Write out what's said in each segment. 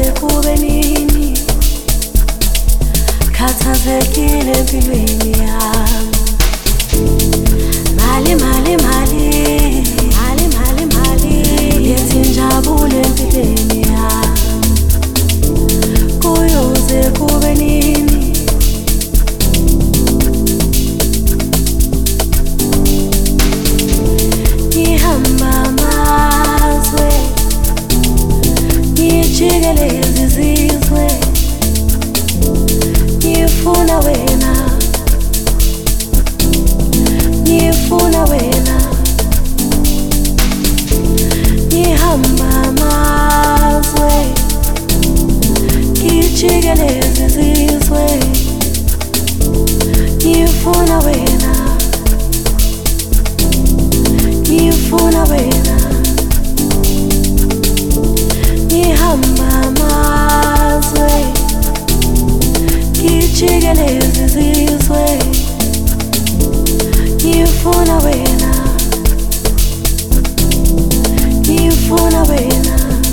kube nini, khathazekile empilweni yami. Mali, mali, mali, mali, mali, mali, yethi njabule empilweni yami. Kuyoze kube nini, ngihamba amazwe, ngijikeleza izizwe, ngifuna wena, ngifuna wena, ngihamba amazwe, ngijikeleza izizwe, ngifuna wena, ngifuna wena, ngihamba amazwe, ngijikeleza izizwe, ngifuna wena, ngifuna wena.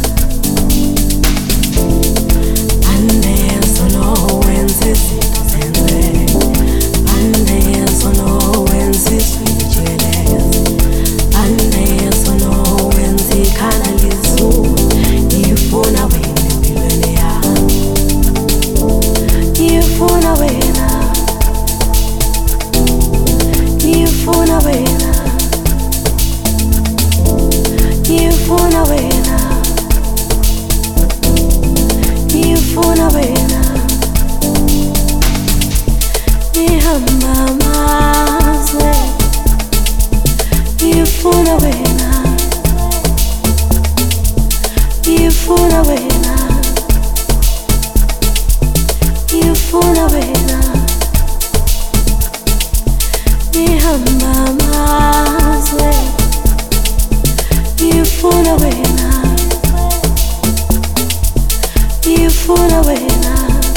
Bandezo no wenza izinto zenzeke, bandezo no wenza iswijeleze, bandezo no wenza ikhala lizulu. Ngifuna wena empilweni yami, ngifuna wena, ngifuna wena, ngifuna wena, ngifuna wena, ngihamba amazwe, ngifuna wena, ngifuna wena, ngifuna wena, ngihamba amazwe, ngifuna wena, ngifuna wena,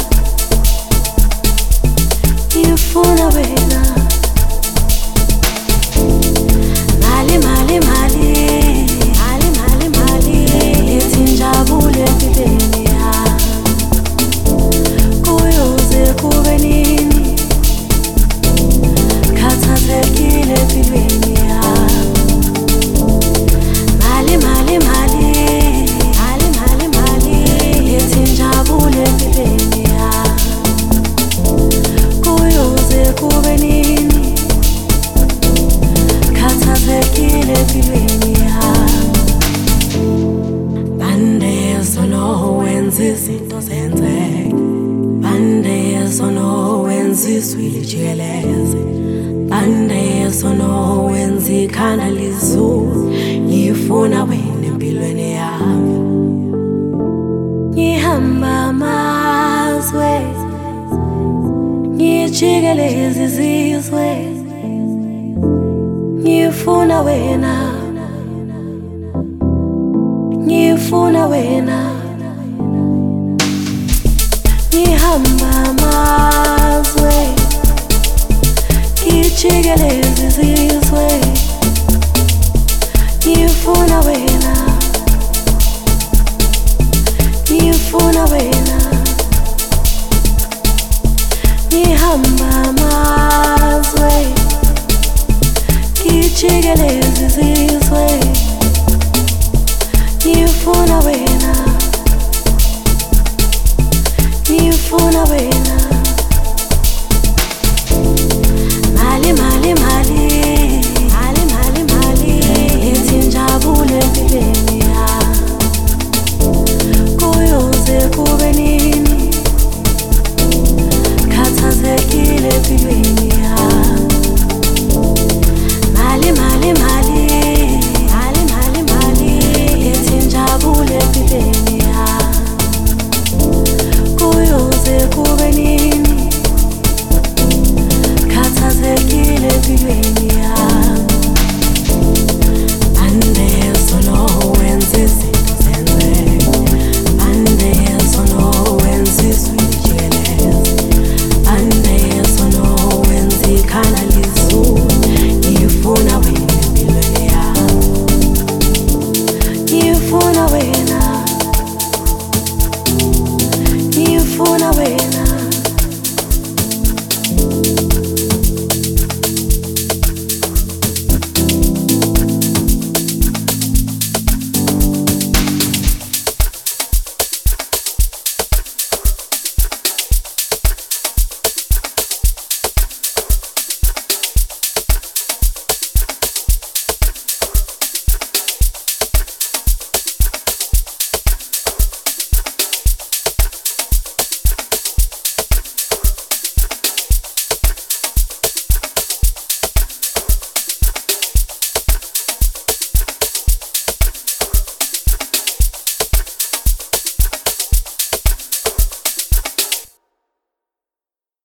ngifuna wena. Mali, mali, mali, mali, mali, mali, yethi njabule empilweni yami. Kuyoze kube nini, khathazekile empilweni yami. Mali, mali, mali, mali, mali, mali, yethi njabule empilweni yami. Kuyoze kube nini, khathazekile empilweni yami. Bandezo no wenza izinto zenzeke, bandezo no wenza iswijeleze, bandezo no wenza ikhala lizulu. Ngifuna wena empilweni yami, ngihamba amazwe, ngijikeleza izizwe, ngifuna wena, ngifuna wena, ngihamba amazwe, ngijikeleza izizwe, ngifuna wena, ngifuna wena, ngihamba amazwe, ngijikeleza izizwe, ngifuna wena, ngifuna wena. Mali, mali, mali, mali, mali, mali, yethi njabule empilweni yami. Kuyoze kube nini, khathazekile empilweni yami. Mali, mali, mali, mali, mali, mali, yethi njabule empilweni yami. ngifuna wena